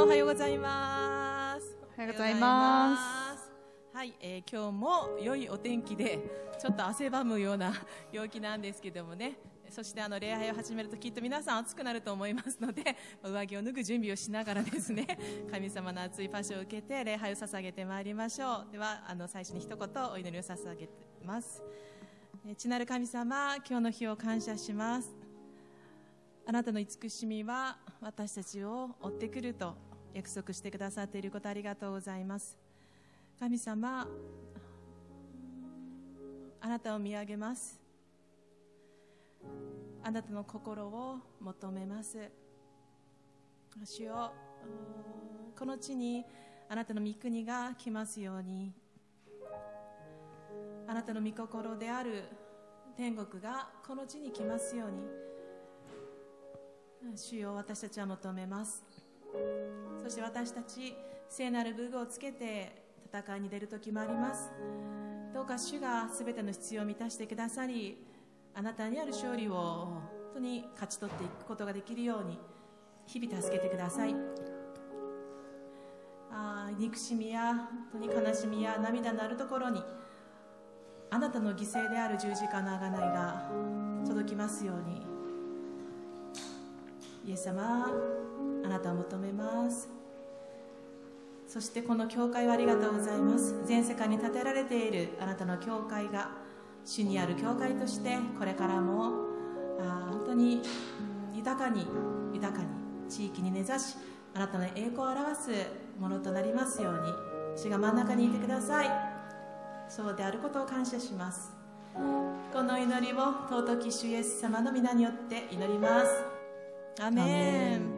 はようございます。 おはようございます。 はい、今日も良いお天気でちょっと汗ばむような陽気なんですけどもね、そして礼拝を始めるときっと皆さん暑くなると思いますので、上着を脱ぐ準備をしながらですね、神様の熱いパシを受けて礼拝を捧げてまいりましょう。では最初に一言お祈りを捧げます。父なる神様、今日の日を感謝します。あなたの慈しみは私たちを追ってくると約束してくださっていることありがとうございます。神様、あなたを見上げます。あなたの心を求めます。主よ、この地にあなたの御国が来ますように、あなたの御心である天国がこの地に来ますように、主よ、私たちは求めます。そして私たち聖なる武具をつけて戦いに出る時もあります。どうか主がすべての必要を満たしてくださり、あなたにある勝利を本当に勝ち取っていくことができるように日々助けてください。憎しみや本当に悲しみや涙のあるところにあなたの犠牲である十字架の贖いが届きますように。イエス様、あなたを求めます。そしてこの教会をありがとうございます。全世界に建てられているあなたの教会が主にある教会としてこれからも本当に豊かに地域に根ざし、あなたの栄光を表すものとなりますように、主が真ん中にいてください。そうであることを感謝します。この祈りを尊き主イエス様の皆によって祈ります。アメン。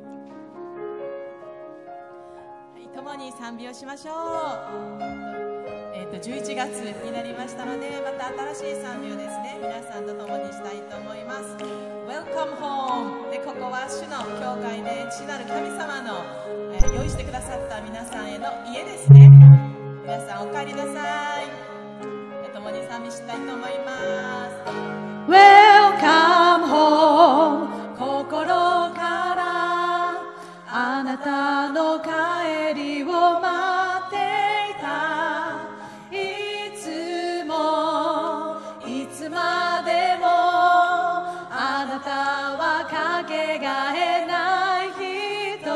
共に賛美をしましょう。11月になりましたので、また新しい賛美をですね、皆さんと共にしたいと思います。 Welcome home で、ここは主の教会で父なる神様の、用意してくださった皆さんへの家ですね。皆さんお帰りなさい。共に賛美したいと思います。 Welcome home、 心からあなたの帰りを待っていた。いつもいつまでもあなたはかけがえない人。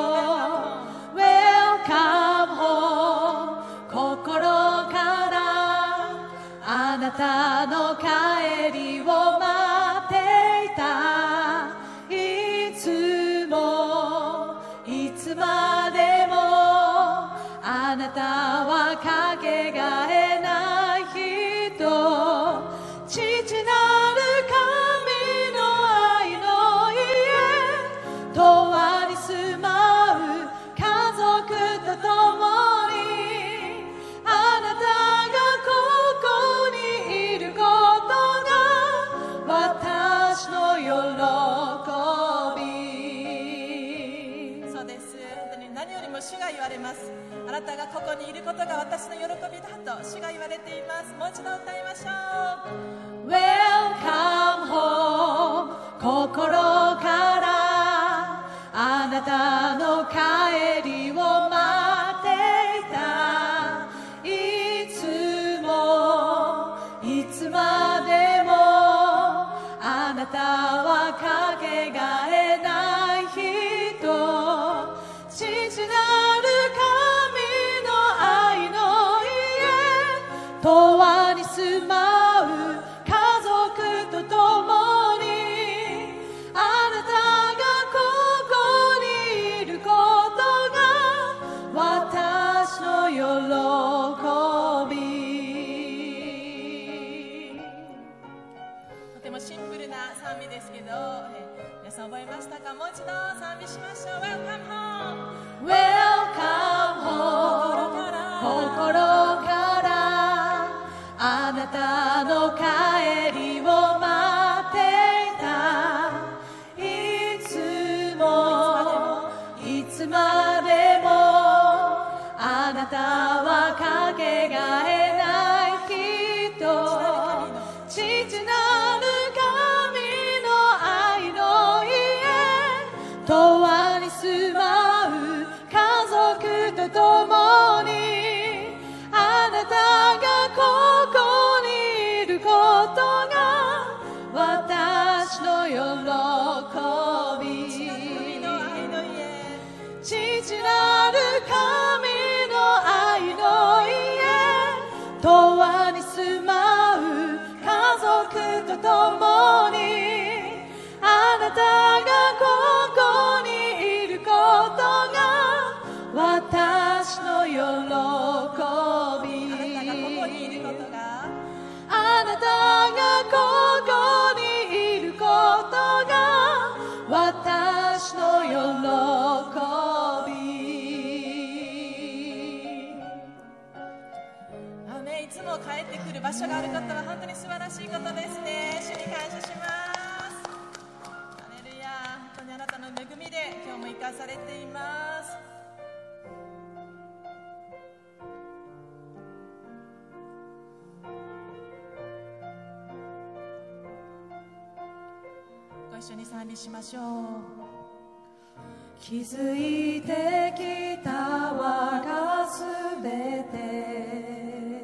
Welcome home、 心からあなたの帰りを待っていた。いつもいつまでもあなたはかけがえない人。父なる神の愛の家、永遠に住まう家族と共に、あなたがここにいることが私の喜び。 そうです。本当に何よりも主が言われます。あなたがここにいることが私の喜びだと主が言われています。もう一度歌いましょう。 Welcome home、 心からあなたの帰りを待っていた。いつもいつまでもあなたはかけがえない人。父なる神の愛の家、永遠に住まう家族と共に、あなたがここにいることが私の喜び。 とてもシンプルな賛美ですけど、皆さん覚えましたか？もう一度賛美しましょう。 Welcome home、 Welcome home、 心からあなたの帰りを待っていた。いつもいつまでもあなたはかけがえない人。父なる神の愛の家、永遠に住まう家神の愛の家、永遠に住まう家族と共に、あなたがここにいることが私の喜び。あなたがここにいることが私の喜び。 アーメン。いつも帰ってくる場所があることは本当に素晴らしいことですね。主に感謝します。ハレルヤ。本当にあなたの恵みで今日も生かされています。ご一緒に賛美しましょう。 気づいてきた我がすべて、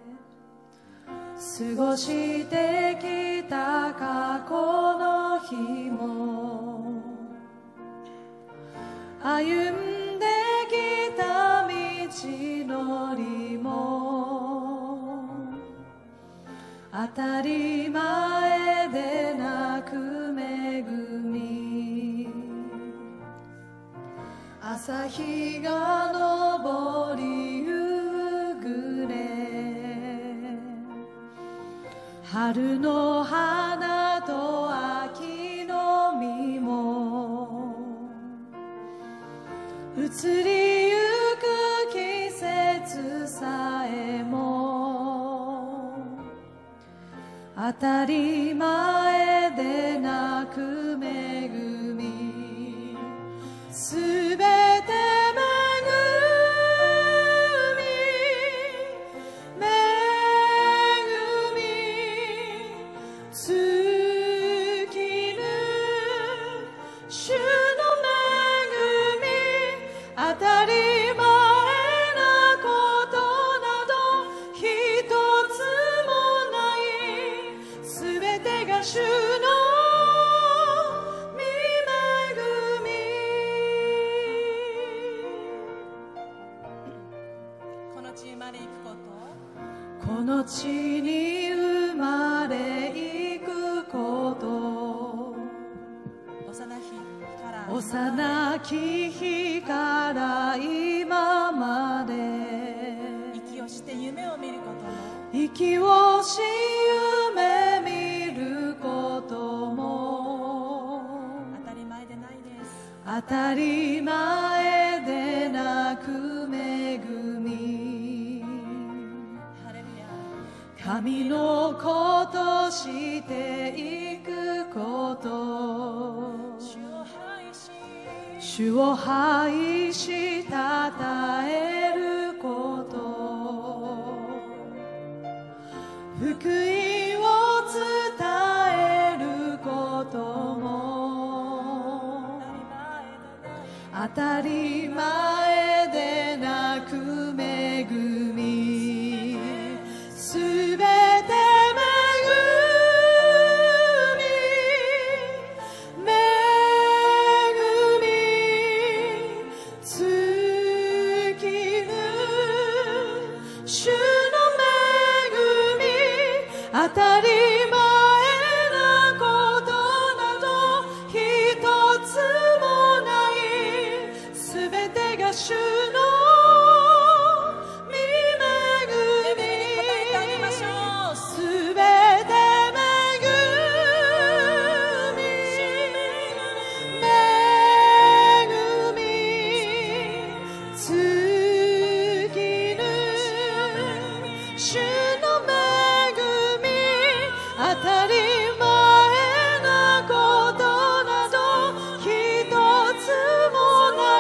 過ごしてきた過去の日も、歩んできた道のりも、当たり前でなく恵み、朝日が昇り夕暮れ、春の花と秋の実も、移りゆく季節さえも、当たり前でなく恵み、すべて恵み、恵み尽きぬ主の恵み、当たり前なことなど一つもない、すべてが主の御恵み。 この地生まれ行くこと、 この地に生まれ行くこと、幼き日から今まで、 息をして夢を見ることも、 息をし夢見ることも、 当たり前でないです。 当たり前でなく恵み、 ハレルヤ。 神のことしていくこと、主を拝したたえること、福音を伝えることも、当たり前でなく恵み、すべて当たり前なことなど一つもない、すべてが主の御恵み。すべて恵み、恵み尽きぬ主の恵み、当たり前なことなど一つもない、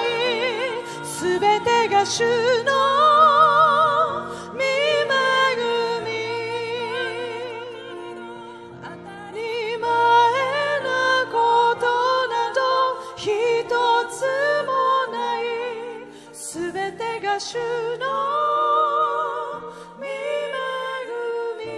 すべてが主の御恵み。当たり前なことなど一つもない、すべてが主の御恵み。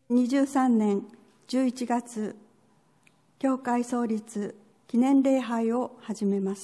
2023年11月、教会創立記念礼拝を始めます。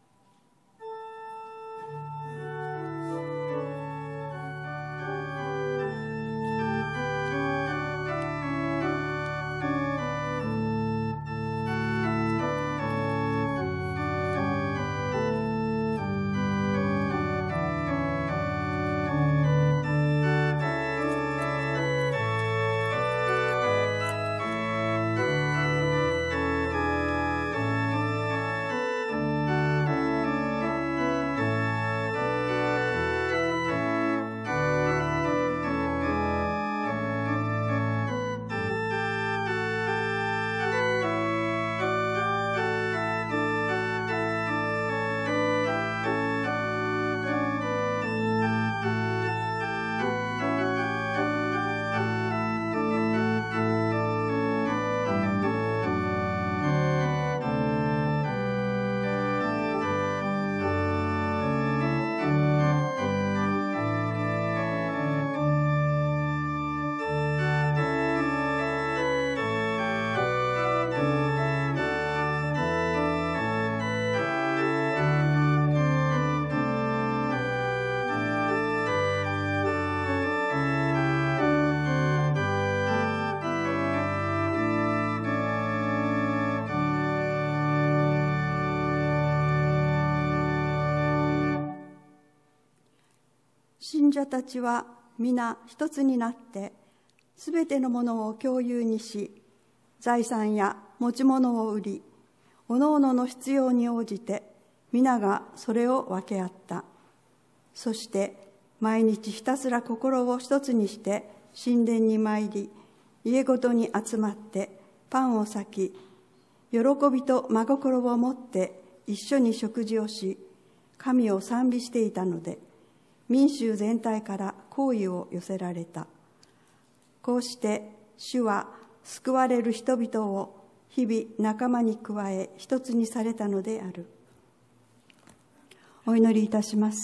信者たちは皆一つになってすべてのものを共有にし、財産や持ち物を売り、おのおのの必要に応じて皆がそれを分け合った。そして毎日ひたすら心を一つにして神殿に参り、家ごとに集まってパンを裂き、喜びと真心を持って一緒に食事をし、神を賛美していたので、民衆全体から好意を寄せられた。こうして主は救われる人々を日々仲間に加え一つにされたのである。お祈りいたします。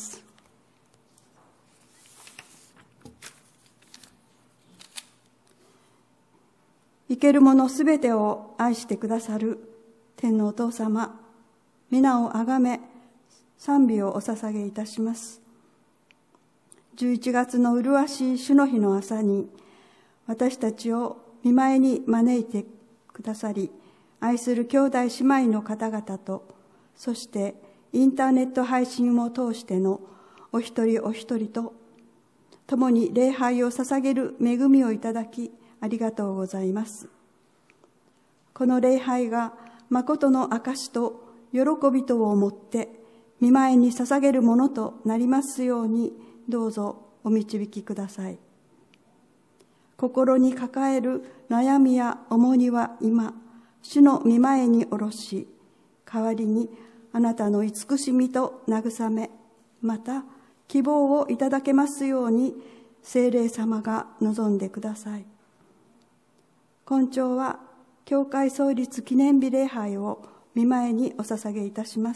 生けるものすべてを愛してくださる天のお父様、皆をあがめ賛美をお捧げいたします。11月の麗しい主の日の朝に、私たちを御前に招いてくださり、愛する兄弟姉妹の方々と、そしてインターネット配信を通してのお一人お一人と共に礼拝を捧げる恵みをいただき、ありがとうございます。この礼拝が誠の証と喜びとをもって御前に捧げるものとなりますように、どうぞお導きください。心に抱える悩みや重荷は今、主の御前に下ろし、代わりにあなたの慈しみと慰め、また希望をいただけますように、聖霊様が望んでください。今朝は教会創立記念日礼拝を御前にお捧げいたします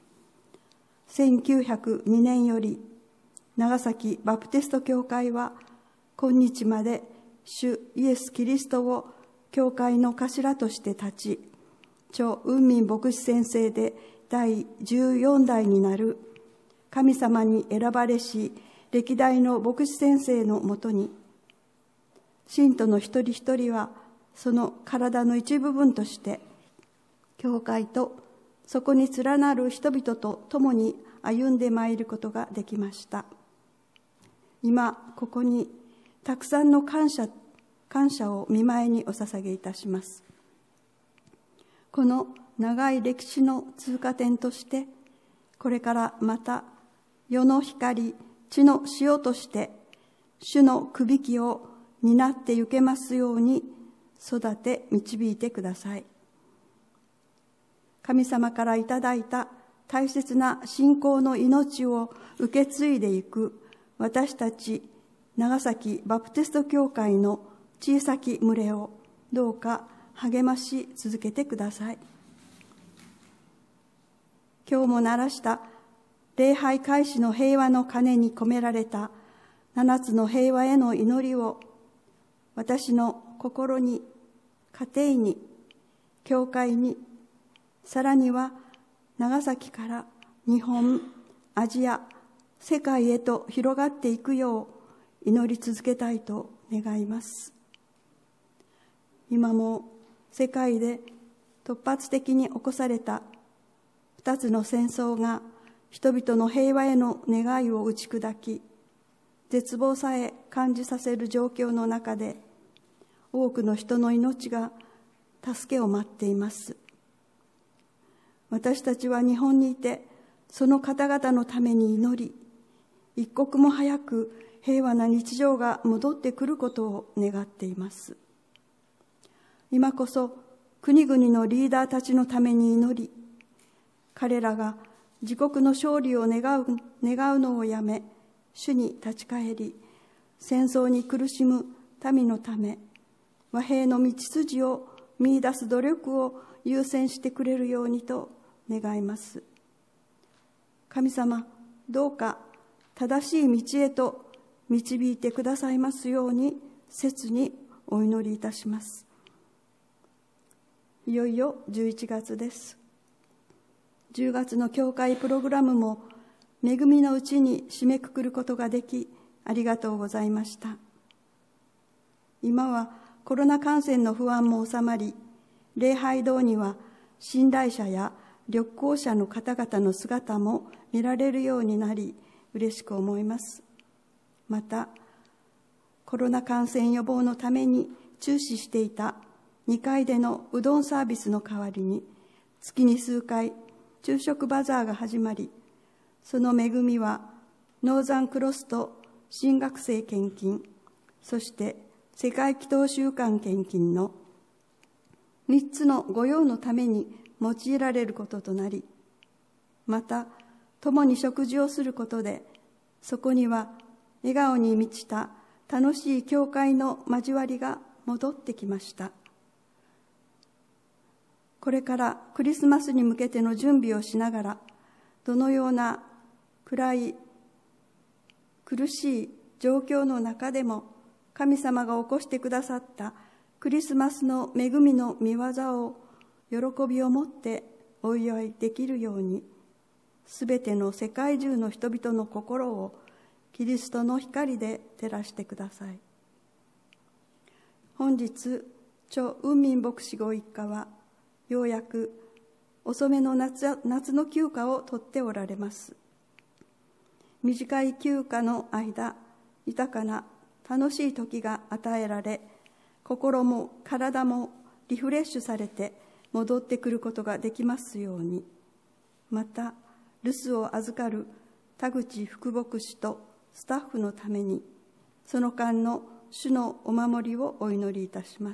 。1902年より長崎バプテスト教会は今日まで主イエス・キリストを教会の頭として立ち、張雲民牧師先生で第14代になる神様に選ばれし歴代の牧師先生のもとに、信徒の一人一人はその体の一部分として教会とそこに連なる人々と共に歩んでまいることができました。今ここにたくさんの感謝を御前にお捧げいたします。この長い歴史の通過点として、これからまた世の光、地の塩として主のくびきを担ってゆけますように育て導いてください。神様からいただいた大切な信仰の命を受け継いでいく私たち長崎バプテスト教会の小さき群れをどうか励まし続けてください。今日も鳴らした礼拝開始の平和の鐘に込められた7つの平和への祈りを私の心に、家庭に、教会に、さらには長崎から日本、アジア、世界へと広がっていくよう祈り続けたいと願います。今も世界で突発的に起こされた2つの戦争が人々の平和への願いを打ち砕き、絶望さえ感じさせる状況の中で、多くの人の命が助けを待っています。私たちは日本にいて、その方々のために祈り、一刻も早く平和な日常が戻ってくることを願っています。今こそ国々のリーダーたちのために祈り、彼らが自国の勝利を願うのをやめ、主に立ち返り、戦争に苦しむ民のため、和平の道筋を見出す努力を優先してくれるようにと願います。神様、どうか正しい道へと導いてくださいますように切にお祈りいたします。いよいよ11月です。10月の教会プログラムも恵みのうちに締めくくることができ、ありがとうございました。今はコロナ感染の不安も収まり、礼拝堂には信頼者や旅行者の方々の姿も見られるようになり、嬉しく思います。また、コロナ感染予防のために中止していた2階でのうどんサービスの代わりに、月に数回昼食バザーが始まり、その恵みはノーザンクロスと新学生献金、そして世界祈祷週間献金の3つの御用のために用いられることとなり、また共に食事をすることで、そこには笑顔に満ちた楽しい教会の交わりが戻ってきました。これからクリスマスに向けての準備をしながら、どのような暗い苦しい状況の中でも、神様が起こしてくださったクリスマスの恵みの御業を喜びを持ってお祝いできるように、すべての世界中の人々の心をキリストの光で照らしてください。本日、張雲民牧師ご一家は、ようやく遅めの夏の休暇を取っておられます。短い休暇の間、豊かな楽しい時が与えられ、心も体もリフレッシュされて戻ってくることができますように、また留守を預かる田口副牧師とスタッフのために、その間の主のお守りをお祈りいたします。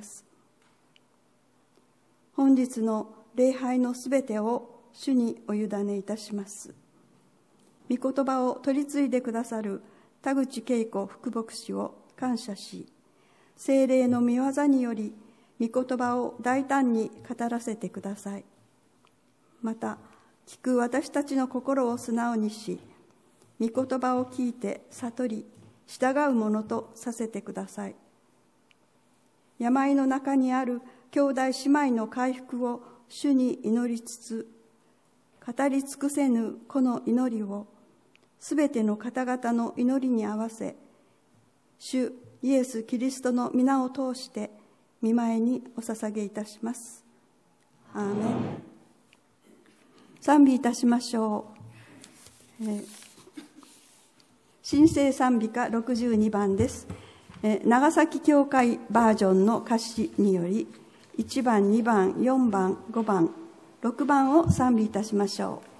本日の礼拝のすべてを主にお委ねいたします。御言葉を取り継いでくださる田口恵子副牧師を感謝し、聖霊の御業により御言葉を大胆に語らせてください。また、聞く私たちの心を素直にし、御言葉を聞いて悟り、従うものとさせてください。病の中にある兄弟姉妹の回復を主に祈りつつ、語り尽くせぬこの祈りをすべての方々の祈りに合わせ、主イエス・キリストの皆を通して御前にお捧げいたします。アーメン。賛美いたしましょう。新聖賛美歌62番です。長崎教会バージョンの歌詞により、1番、2番、4番、5番、6番を賛美いたしましょう。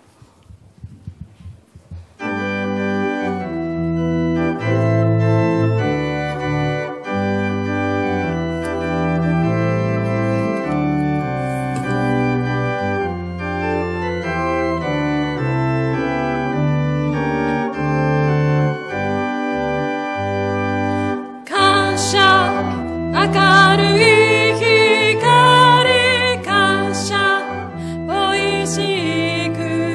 美しく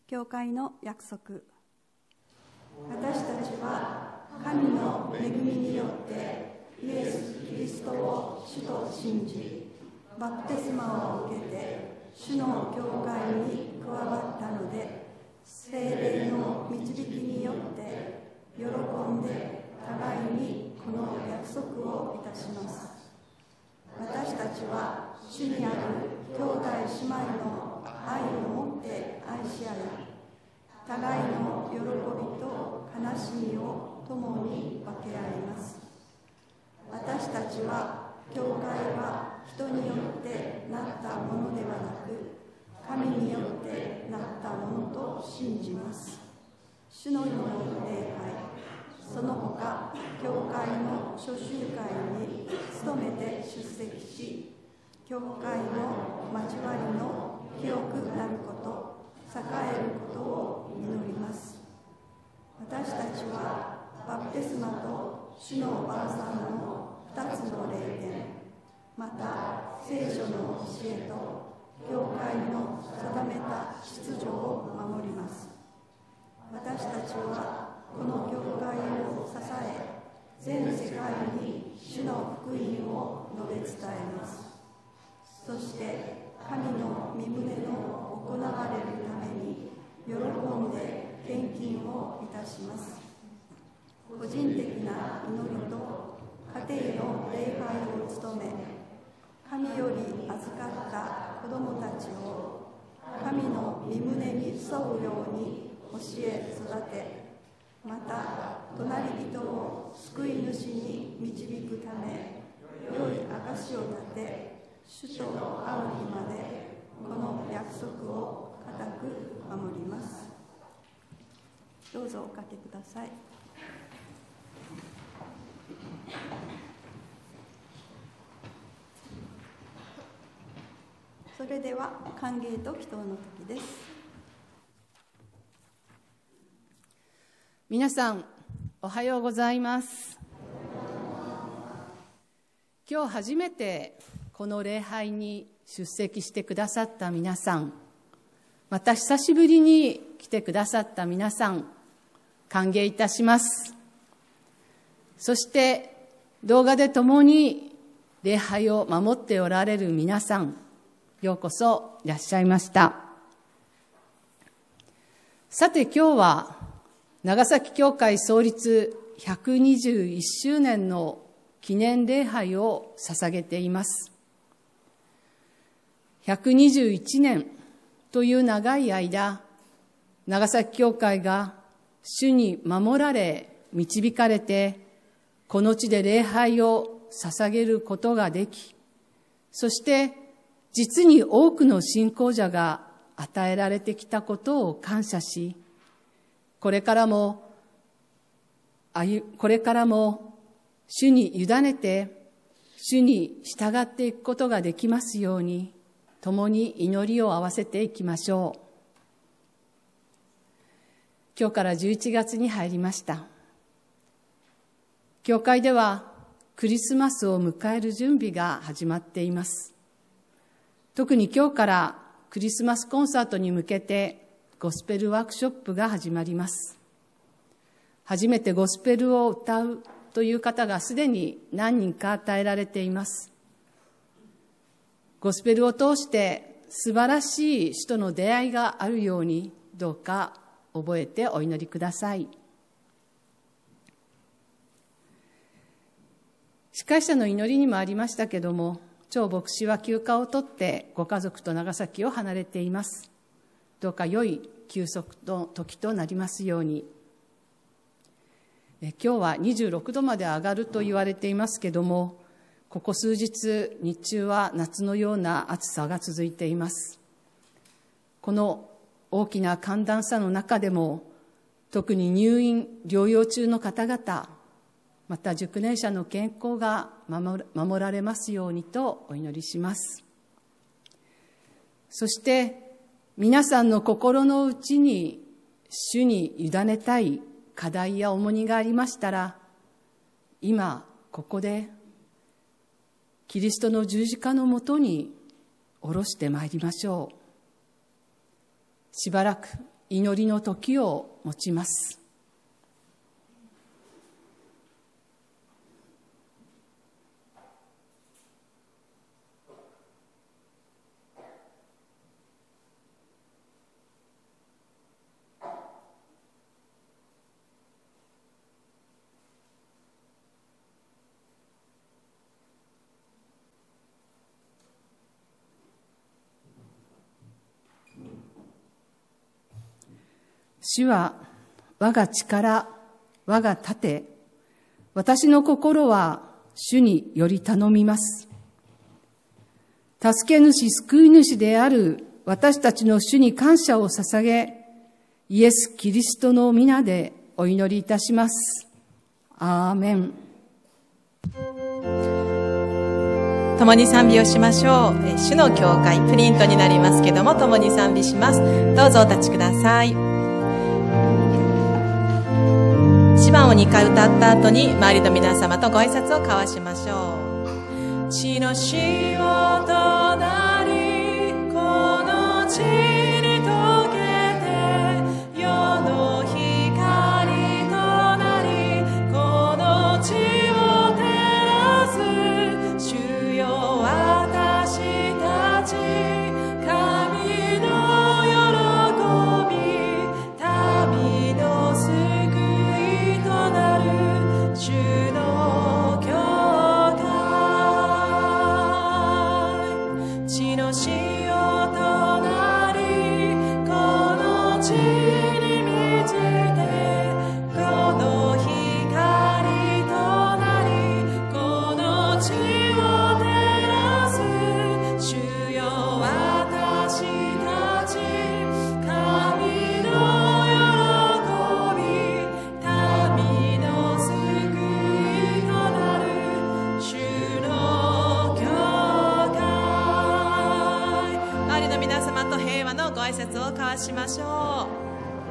教会の約束。私たちは神の恵みによってイエス・キリストを主と信じ、バプテスマを受けて主の教会に加わったので、聖霊の導きによって喜んで互いにこの約束をいたします。私たちは主にある兄弟姉妹の愛をもって愛し合い、互いの喜びと悲しみを共に分け合います。私たちは教会は人によってなったものではなく、神によってなったものと信じます。主の日の礼拝、その他教会の諸集会に努めて出席し、教会の交わりの清くなること、栄えることを祈ります。私たちはバプテスマと主の晩餐の2つの霊典、また聖書の教えと教会の定めた秩序を守ります。私たちはこの教会を支え、全世界に主の福音を述べ伝えます。そして神の御胸の行われるために喜んで献金をいたします。個人的な祈りと家庭の礼拝を務め、神より預かった子どもたちを神の御胸に沿うように教え育て、また隣人を救い主に導くため良い証を立て、主と会う日までこの約束を固く守ります。どうぞおかけください。それでは歓迎と祈祷の時です。 皆さんおはようございます。今日初めてこの礼拝に出席してくださった皆さん、また久しぶりに来てくださった皆さん、歓迎いたします。そして動画で共に礼拝を守っておられる皆さん、ようこそいらっしゃいました。さて今日は長崎教会創立121周年の記念礼拝を捧げています。121年という長い間、長崎教会が主に守られ、導かれて、この地で礼拝を捧げることができ、そして実に多くの信仰者が与えられてきたことを感謝し、これからも主に委ねて、主に従っていくことができますように、共に祈りを合わせていきましょう。今日から11月に入りました。教会ではクリスマスを迎える準備が始まっています。特に今日からクリスマスコンサートに向けてゴスペルワークショップが始まります。初めてゴスペルを歌うという方がすでに何人か与えられています。ゴスペルを通して素晴らしい主との出会いがあるように、どうか覚えてお祈りください。司会者の祈りにもありましたけども、張牧師は休暇を取ってご家族と長崎を離れています。どうか良い休息の時となりますように。今日は26度まで上がると言われていますけども、ここ数日日中は夏のような暑さが続いています。この大きな寒暖差の中でも、特に入院療養中の方々、また熟年者の健康が守られますようにとお祈りします。そして皆さんの心の内に主に委ねたい課題や重荷がありましたら、今ここでキリストの十字架のもとに下ろしてまいりましょう。しばらく祈りの時を持ちます。主は我が力、我が盾、私の心は主により頼みます。助け主、救い主である私たちの主に感謝を捧げ、イエス・キリストの皆でお祈りいたします。アーメン。 共に賛美をしましょう。主の教会、プリントになりますけども、共に賛美します。どうぞお立ちください。1番を2回歌った後に周りの皆様とご挨拶を交わしましょう。地の塩となり、この地に溶けて、世の光となり、この地を照らす。主よ私たち、神の喜び、民の救いとなる主の教会、地の塩となり、この地に満ちて、この光となり、この地を照らす。主よ私たち、神の喜び、民の救いとなる主の教会。周りの皆様と平和のご挨拶を交わしましょう。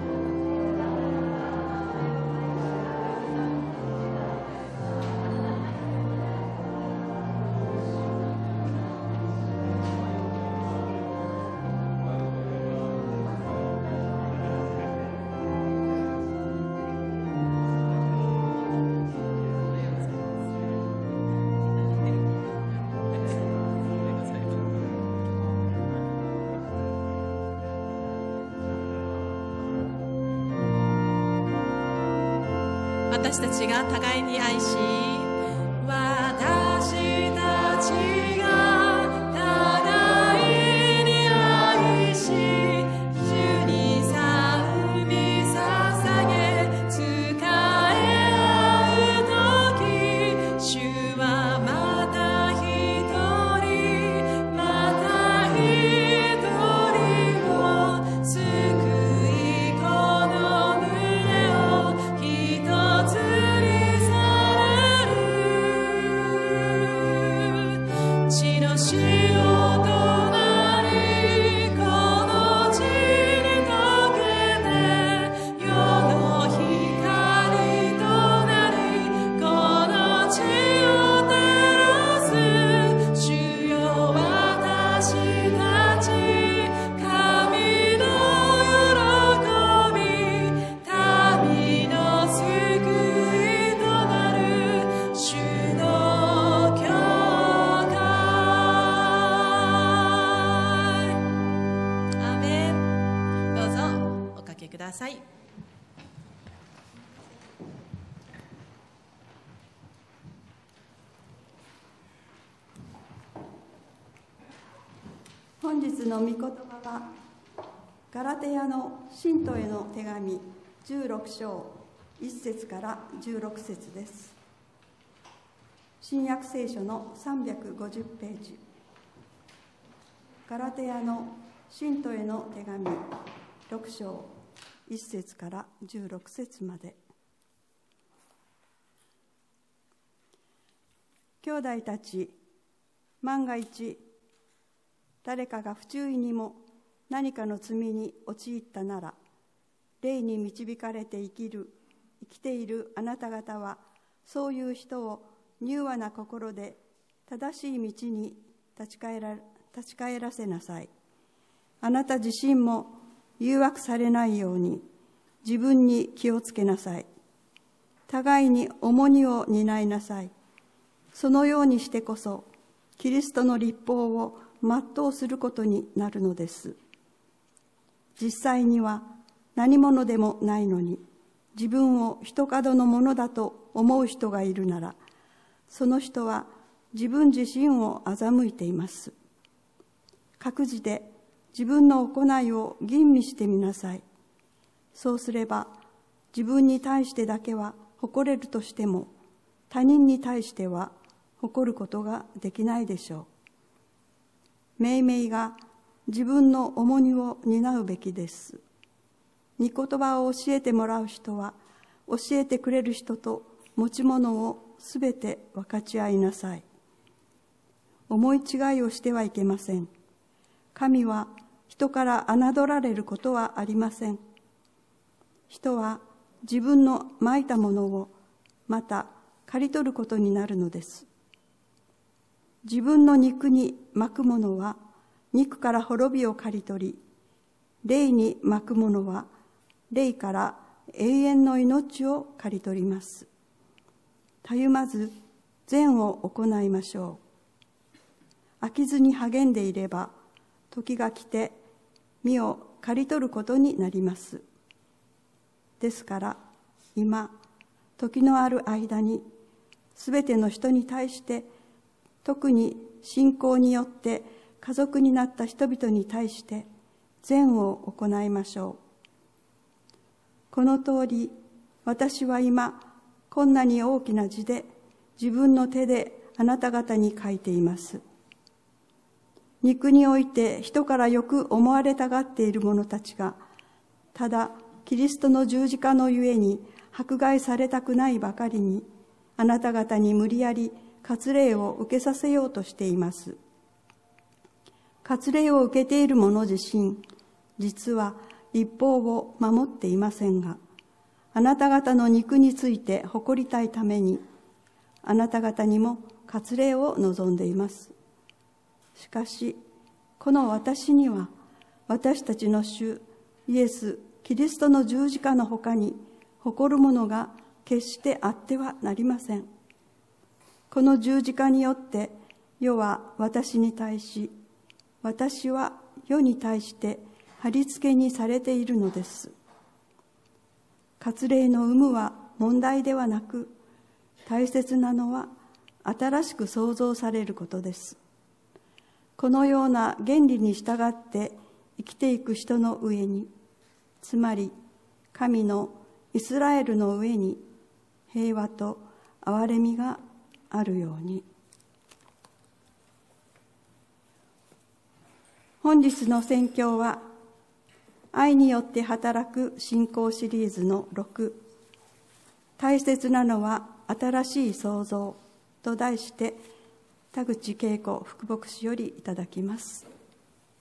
私たちが互いに愛し、私たちが互いに愛し、主に賛美捧げ仕え合うとき、主はまた一人、また一人を救い、この胸を一つにされる。地の塩となり、この地に溶けて、世の光となり、この地を照らす。主よ私たち、神の喜び、民の救いとなる主の教会。アーメン。どうぞおかけください。 本日の御言葉はガラテヤの信徒への手紙16章1節から16節です。新約聖書の350ページ、ガラテヤの信徒への手紙6章1節から16節まで。兄弟たち、万が一誰かが不注意にも何かの罪に陥ったなら、霊に導かれて生きているあなた方は、そういう人を柔和な心で正しい道に立ち返らせなさい。あなた自身も誘惑されないように自分に気をつけなさい。互いに重荷を担いなさい。そのようにしてこそキリストの律法を全うすることになるのです。実際には何者でもないのに自分を一角のものだと思う人がいるなら、その人は自分自身を欺いています。各自で自分の行いを吟味してみなさい。そうすれば自分に対してだけは誇れるとしても、他人に対しては誇ることができないでしょう。めいめいが自分の重荷を担うべきです。御言葉を教えてもらう人は、教えてくれる人と持ち物をすべて分かち合いなさい。思い違いをしてはいけません。神は人から侮られることはありません。人は自分のまいたものをまた刈り取ることになるのです。自分の肉にまくものは肉から滅びを刈り取り、霊にまくものは霊から永遠の命を刈り取ります。たゆまず善を行いましょう。飽きずに励んでいれば、時が来て実を刈り取ることになります。ですから今、時のある間にすべての人に対して、特に信仰によって家族になった人々に対して善を行いましょう。この通り、私は今こんなに大きな字で自分の手であなた方に書いています。肉において人からよく思われたがっている者たちが、ただキリストの十字架のゆえに迫害されたくないばかりに、あなた方に無理やり割礼を受けさせようとしています。割礼を受けている者自身、実は律法を守っていませんが、あなた方の肉について誇りたいために、あなた方にも割礼を望んでいます。しかし、この私には、私たちの主イエス・キリストの十字架のほかに誇るものが決してあってはなりません。この十字架によって世は私に対し、私は世に対して貼り付けにされているのです。割礼の有無は問題ではなく、大切なのは新しく創造されることです。このような原理に従って生きていく人の上に、つまり神のイスラエルの上に平和と憐れみがあるように。本日の宣教は、愛によって働く信仰シリーズの6、大切なのは新しい創造と題して、田口恵子副牧師よりいただきます。